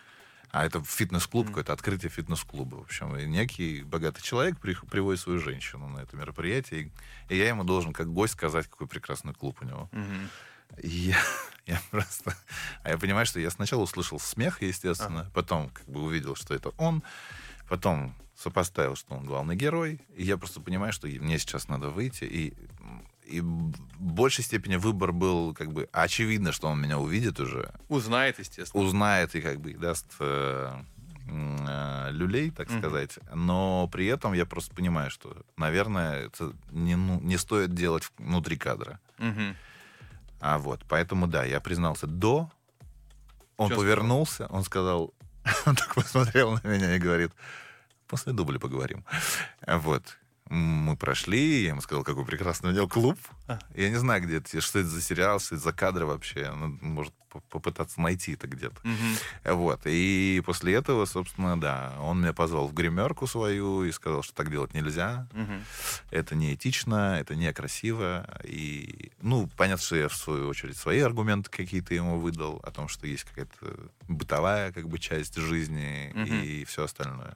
А это фитнес-клуб, Мгм. какое-то открытие фитнес-клуба. В общем, и некий богатый человек при- приводит свою женщину на это мероприятие, и, и я ему должен как гость сказать, какой прекрасный клуб у него. Мгм. И я, я просто... А я понимаю, что я сначала услышал смех, естественно, потом как бы увидел, что это он, потом сопоставил, что он главный герой, и я просто понимаю, что мне сейчас надо выйти, и, и в большей степени выбор был как бы... Очевидно, что он меня увидит уже, Узнает, естественно. узнает и как бы даст э, м, э, люлей, так Мгм. сказать. Но при этом я просто понимаю, что, наверное, это не, ну, не стоит делать внутри кадра. Мгм. А вот, поэтому, да, я признался до. Он Чё повернулся, он сказал, он так посмотрел на меня и говорит, после дубля поговорим. А вот. Мы прошли, я ему сказал, какой прекрасный у него клуб. А. Я не знаю, где это, что это за сериал, что это за кадры вообще. Ну, может, по- попытаться найти это где-то. Мгм. Вот. И после этого, собственно, да, он меня позвал в гримерку свою и сказал, что так делать нельзя. Мгм. Это неэтично, это некрасиво. И, ну, понятно, что я, в свою очередь, свои аргументы какие-то ему выдал о том, что есть какая-то бытовая, как бы, часть жизни Мгм. и все остальное.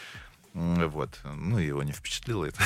М, Вот. Ну, его не впечатлило это.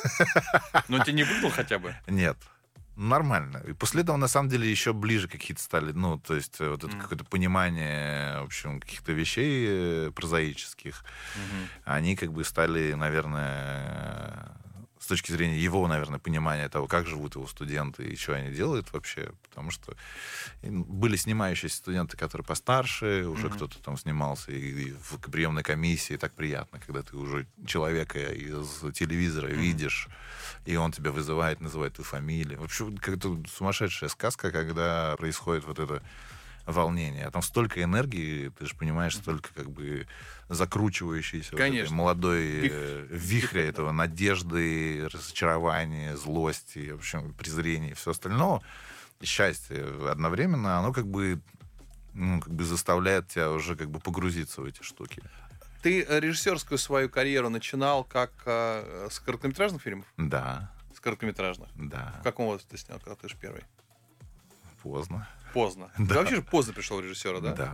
Ну, тебе не выдал хотя бы? Нет. Нормально. И после этого, на самом деле, еще ближе какие-то стали, ну, то есть э, вот это Мгм. какое-то понимание, в общем, каких-то вещей э, прозаических, Мгм. они как бы стали, наверное, с точки зрения его, наверное, понимания того, как живут его студенты и что они делают вообще, потому что были снимающиеся студенты, которые постарше, уже Мгм. кто-то там снимался и, и в приемной комиссии, так приятно, когда ты уже человека из телевизора Мгм. видишь, и он тебя вызывает, называет твою фамилию. Вообще, как-то сумасшедшая сказка, когда происходит вот это волнение. А там столько энергии, ты же понимаешь, столько как бы закручивающейся вот этой Конечно. молодой Вих- э, вихря вихрь, этого надежды, разочарования, злости, в общем, презрения и все остальное. И счастье одновременно, оно как бы, ну, как бы заставляет тебя уже как бы погрузиться в эти штуки. Ты э, режиссерскую свою карьеру начинал как э, с короткометражных фильмов? Да, С короткометражных. да, В каком возрасте ты снял, когда ты же первый? поздно. Поздно. Ты Да. вообще же поздно пришел в режиссера, да? Да.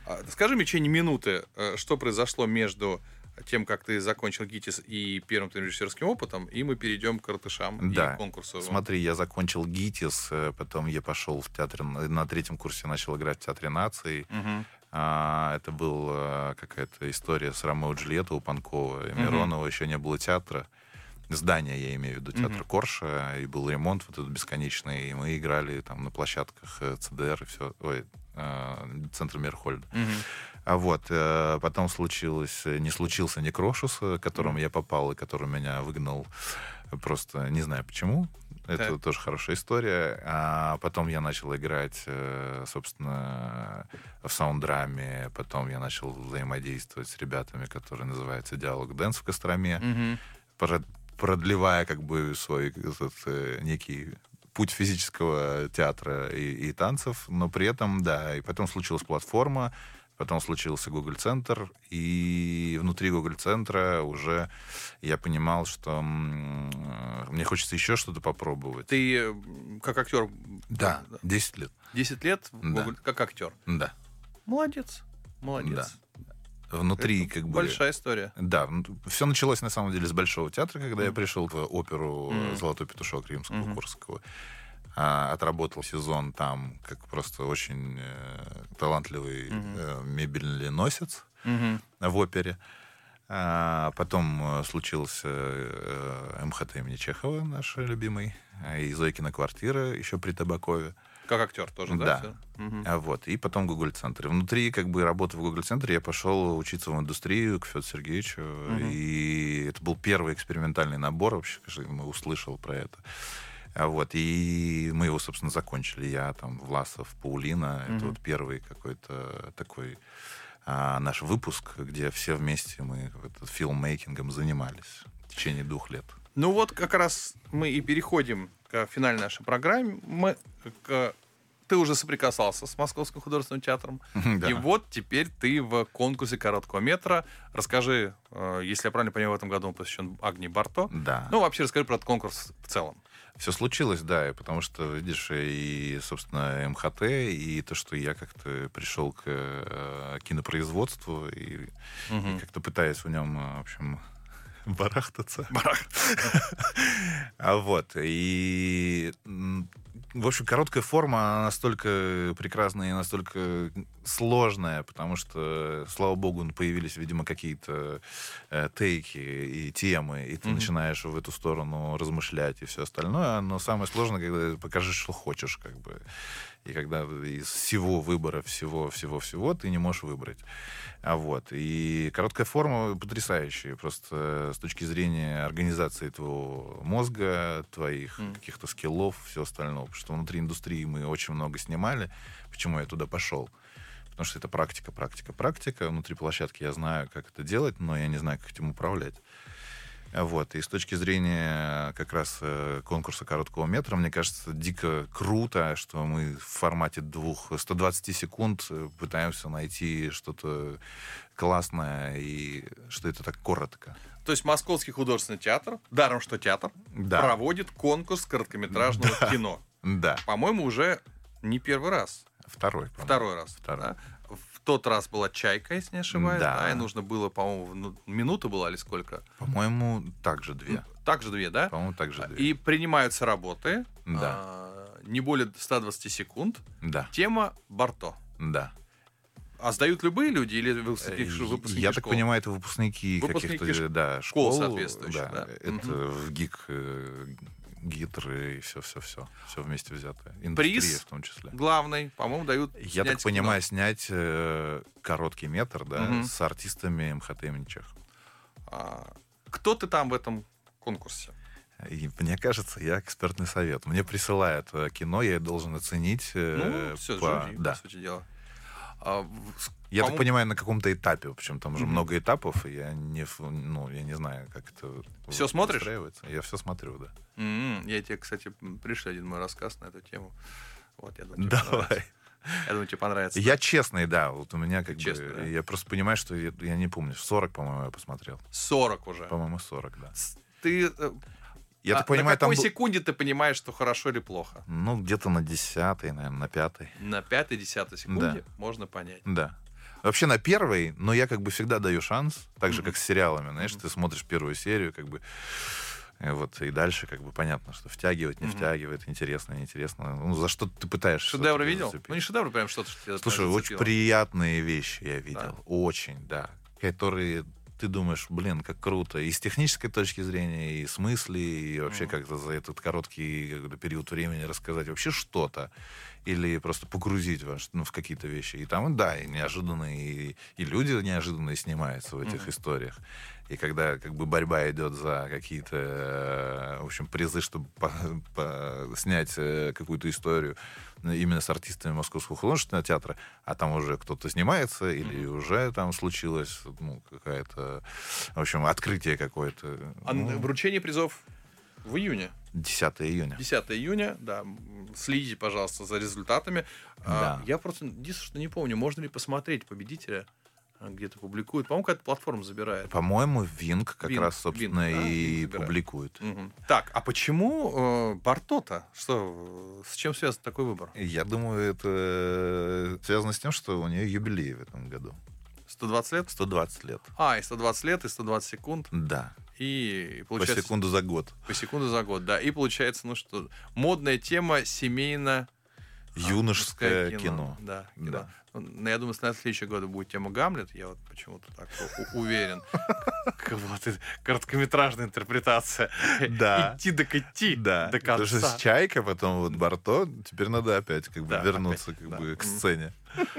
А, Скажи мне в течение минуты, э, что произошло между тем, как ты закончил ГИТИС и первым твоим режиссерским опытом, и мы перейдем к «Каратышам» Да. и конкурсу. Смотри, я закончил ГИТИС, э, потом я пошел в театр, на третьем курсе начал играть в Театре наций. Мгм. А, это была какая-то история с Ромео и Джульеттой у Панкова и Миронова. Еще не было театра. Здание, я имею в виду, театр Мгм. Корша, и был ремонт вот этот бесконечный, и мы играли там на площадках э, ЦДР и все, ой, э, Центра Мирхольда. Мгм. А вот, э, потом случилось, э, не случился Некрошус, к которому я попал, и который меня выгнал просто не знаю почему. Это Так. тоже хорошая история. А потом я начал играть, э, собственно, в саунд-драме. Потом я начал взаимодействовать с ребятами, которые называются «Диалог Дэнс» в Костроме, Мгм. прод- продлевая как бы свой этот, э, некий путь физического театра и, и танцев. Но при этом, да, и потом случилась платформа, потом случился Google-центр, и внутри Google-центра уже я понимал, что м, э, мне хочется еще что-то попробовать. Ты э, как актер Да, десять лет. десять лет в Да. Гоголь- как актер. Да. Молодец. Молодец. Внутри Это как бы... большая история. Да, все началось на самом деле с Большого театра, когда я пришел в оперу Мгм. «Золотой петушок» Римского-Корского. Мгм. А, отработал сезон там как просто очень э, талантливый Мгм. э, мебельносец Мгм. в опере. А потом э, случился э, МХТ имени Чехова, наш любимый, а, и Зойкина квартира еще при Табакове. Как актер тоже, да? Да. всё? Мгм. А вот, и потом Google-центр. И внутри, как бы, работы в Google-центре я пошел учиться в индустрию к Федору Сергеевичу. Мгм. И это был первый экспериментальный набор вообще, когда я услышал про это. А вот, и мы его, собственно, закончили. Я там, Власов, Паулина. Это Мгм. вот первый какой-то такой а, наш выпуск, где все вместе мы вот филммейкингом занимались в течение двух лет. Ну вот как раз мы и переходим к финальной нашей программе. Мы, к... Ты уже соприкасался с Московским художественным театром. Да. И вот теперь ты в конкурсе короткого метра. Расскажи, э, если я правильно понимаю, в этом году он посвящен Агнии Барто. Да. Ну, вообще расскажи про этот конкурс в целом. Все случилось, да, и потому что, видишь, и, собственно, МХТ, и то, что я как-то пришел к э, кинопроизводству, и, и как-то пытаюсь в нем, в общем, барахтаться. А вот, и, м, в общем, короткая форма, она настолько прекрасная и настолько сложная, потому что, слава богу, появились, видимо, какие-то э, тейки и темы, и ты Мгм. начинаешь в эту сторону размышлять и все остальное. Но самое сложное, когда покажешь, что хочешь, как бы. И когда из всего выбора, всего-всего-всего ты не можешь выбрать. А вот. И короткая форма потрясающая. Просто с точки зрения организации твоего мозга, твоих Мгм. каких-то скиллов, все остальное. Потому что внутри индустрии мы очень много снимали. Почему я туда пошел? Потому что это практика, практика, практика. Внутри площадки я знаю, как это делать, но я не знаю, как этим управлять. Вот. И с точки зрения как раз э, конкурса короткого метра, мне кажется, дико круто, что мы в формате двух ста двадцати секунд э, пытаемся найти что-то классное, и что это так коротко. То есть Московский художественный театр, даром что театр, Да. проводит конкурс короткометражного кино. Да. По-моему, уже не первый раз. Второй. по-моему. Второй раз. Второй. да? В тот раз была «Чайка», если не ошибаюсь. Да. Да, и нужно было, по-моему, ну, минута была или сколько? По-моему, также две. Также две, да? По-моему, также две. И принимаются работы. Да. а, не более ста двадцати секунд. Да. Тема Барто. Да. А сдают любые люди или выпускники, Э, выпускники Я так школ? понимаю, это выпускники, Выпускники каких-то ш- да, школ школ, соответствующих, да. Это Мгм. в ГИК, э, ГИТР и все-все-все. Все вместе взятое. Индустрия Приз в том числе. Главный, по-моему, дают Я снять так понимаю, снять э, короткий метр, да, Мгм. с артистами МХТ имени Чехова. кино. А, кто ты там в этом конкурсе? И мне кажется, я экспертный совет. Мне присылают э, кино, я должен оценить. э, Ну, все, по- жюри, да. по сути дела. А, в- с- Я так по-моему, понимаю, на каком-то этапе, причем там уже Мгм. много этапов, и я не, ф- ну, я не знаю, как это Всё в- смотришь? выстраивается. Я все смотрю, да. М, Я тебе, кстати, пришлю один мой рассказ на эту тему. Вот, я думаю, тебе Давай. понравится. Я думаю, тебе понравится. Я честный, да. Вот у меня как Честный, бы... да? Я просто понимаю, что я, я не помню. сорок, по-моему, я посмотрел. сорок уже. По-моему, сорок, да. С- Ты, э, Я а так понимаю, на какой там... был- секунде ты понимаешь, что хорошо или плохо? Ну, где-то на десятой, наверное, на пятой. На пятой-десятой секунде можно понять. Да. Вообще на первой, но я как бы всегда даю шанс, так же, Мгм. как с сериалами, знаешь, Мгм. ты смотришь первую серию, как бы, э, вот, и дальше как бы понятно, что втягивает, не Мгм. втягивает, интересно, неинтересно. Ну, за что ты пытаешься. Шедевры тебя видел? зацепить. Ну, не шедевры, прям что-то, что тебя Слушай, прям очень зацепило. приятные вещи я видел. Да. Очень, да. Которые ты думаешь, блин, как круто. И с технической точки зрения, и с мыслей, и вообще Мгм. как-то за этот короткий как бы, период времени рассказать вообще что-то. Или просто погрузить вас, ну, в какие-то вещи. И там, да, и неожиданные, и, и люди неожиданные снимаются в этих Мгм. историях. И когда как бы борьба идет за какие-то, э, в общем, призы, чтобы по- по- снять э, какую-то историю, ну, именно с артистами Московского художественного театра, а там уже кто-то снимается, или уже там случилось, ну, какая-то, в общем, открытие какое-то. А Ну, вручение призов в июне. десятого июня. десятого июня, да. м, Следите, пожалуйста, за результатами. А, Да. Я просто единственное, что не помню, можно ли посмотреть победителя, а, где-то публикуют. По-моему, какая-то платформа забирает. По-моему, Винг как Винг, раз, собственно, Винг, да, и Винг забирает. публикует. Мгм. Так, а почему э, Барто-то? Что, э, с чем связан такой выбор? Я думаю, это связано с тем, что у нее юбилей в этом году. сто двадцать лет? сто двадцать лет. А, и сто двадцать лет, и сто двадцать секунд, Да. и По получается... секунду за год. По секунду за год, да. И получается, ну что, модная тема семейно... Юношеское а, кино. Да, кино. Да. Ну, я думаю, на следующий год будет тема Гамлет. Я вот почему-то так у- уверен. К- Вот, и короткометражная интерпретация. Да. Идти докати Да. до Потому что конца. с Чайка, потом вот Барто, теперь надо опять как бы Да, вернуться опять, как да. бы к Мгм. сцене.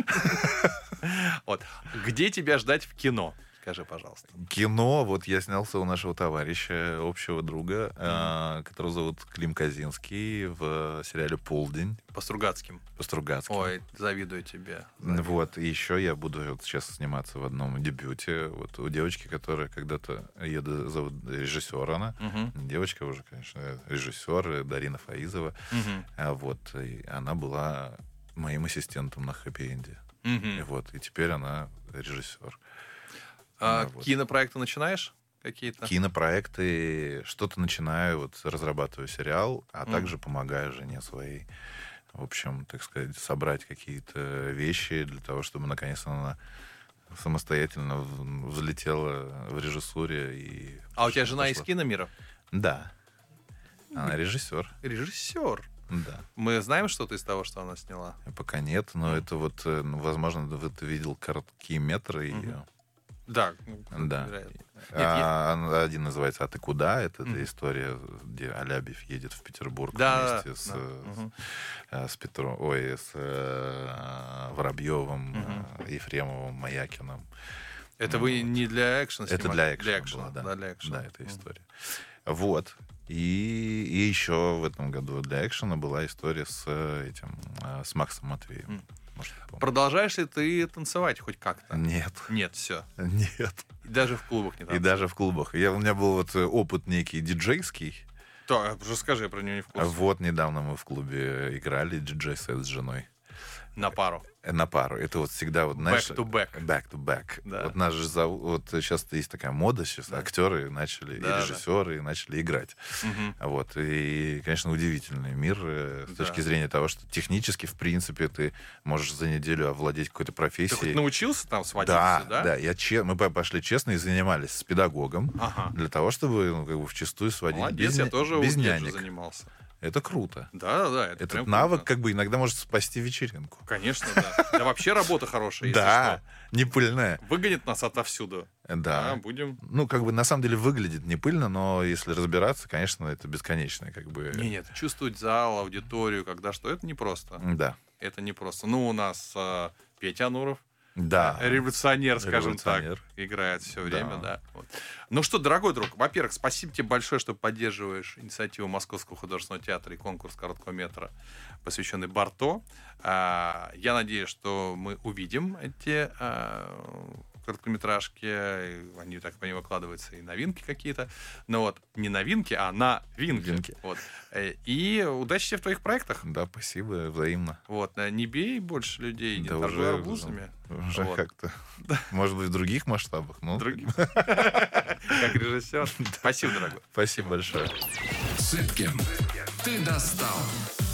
Вот. Где тебя ждать в кино? Скажи, пожалуйста. Кино, вот я снялся у нашего товарища, общего друга, э, которого зовут Клим Казинский, в сериале «Полдень» По Стругацким. по Стругацким. Ой, завидую тебе. Вот, и еще я буду вот сейчас сниматься в одном дебюте. Вот у девочки, которая когда-то, ее д- зовут режиссер она. Мгм. Девочка уже, конечно, режиссер Дарина Фаизова. Мгм. А вот, и она была моим ассистентом на хэппи-энде. И Мгм. вот, и теперь она режиссер. А Да, вот. кинопроекты начинаешь какие-то? Кинопроекты, что-то начинаю, вот разрабатываю сериал, а Мгм. также помогаю жене своей, в общем, так сказать, собрать какие-то вещи для того, чтобы наконец-то она самостоятельно в- взлетела в режиссуре. И А у тебя жена из пошла. киномира? Да. Она режиссер. Режиссер. Да. Мы знаем что-то из того, что она сняла? Пока нет, но это вот, э, ну, возможно, вы- ты видел короткие метры ее. Да. ну, Да. вероятно. Нет, А, он- один называется «А ты куда?». Это, Мгм. эта история, где Алябьев едет в Петербург Да, вместе с, да, э, мгм. с, э, с Петром, ой, с э, Воробьевым, Мгм. э, Ефремовым, Маякиным. Это Ну, вы вот. не для экшена Это снимали? для экшена, Для экшена, было, да. да, для экшена. Да, это Мгм. история. Вот. И, и еще в этом году для экшена была история с э, этим, э, с Максом Матвеевым. Мгм. Может, ты помнишь? Продолжаешь ли ты танцевать хоть как-то? Нет. Нет, все. Нет. Даже в клубах не И танцуешь. даже в клубах. Я, у меня был вот э, опыт некий диджейский. Да, расскажи, я про нее не в курсе. Вот недавно мы в клубе играли диджей-сет с женой. На пару. Э, На пару. Это вот всегда вот, знаешь... Back to back. Back to back. Да. Вот нас же зовут... Вот сейчас есть такая мода, сейчас Да. актеры начали, Да, и режиссеры начали играть. Мгм. Вот. И, конечно, удивительный мир э, с Да. точки зрения того, что технически, в принципе, ты можешь за неделю овладеть какой-то Ты профессией. хоть научился там сводиться, Да, да? да. Я че... Мы по- пошли честно и занимались с педагогом Ага. для того, чтобы ну, как бы вчистую сводить. Молодец, без, я ня- тоже у без Геджи нянек. занимался. Это круто. Да, да, да. Это Этот прям навык круто. как бы иногда может спасти вечеринку. Конечно, да. Да вообще работа хорошая, если Да, что. не пыльная. Выгонит нас отовсюду. Да. А, будем... Ну, как бы на самом деле выглядит не пыльно, но если разбираться, конечно, это бесконечное, как бы. Не, нет, чувствовать зал, аудиторию, когда что, это непросто. Да. Это непросто. Ну, у нас а, Петя Ануров, Да. революционер, скажем Революционер. так, играет все время, Да. да. Вот. Ну что, дорогой друг, во-первых, спасибо тебе большое, что поддерживаешь инициативу Московского художественного театра и конкурс короткого метра, посвященный Барто. А, я надеюсь, что мы увидим эти а, короткометражки, и они, так понимаю, выкладываются и новинки какие-то. Но вот не новинки, а новинки. Новинки. Вот. Э, И удачи тебе в твоих проектах. Да, спасибо, взаимно. Вот. э, Не бей больше людей, не Да торгуй уже- арбузами. Уже Вот. как-то. Может быть, в других масштабах. Ну, Других. Как режиссер. Спасибо, дорогой. спасибо большое. Цыпкин, ты достал.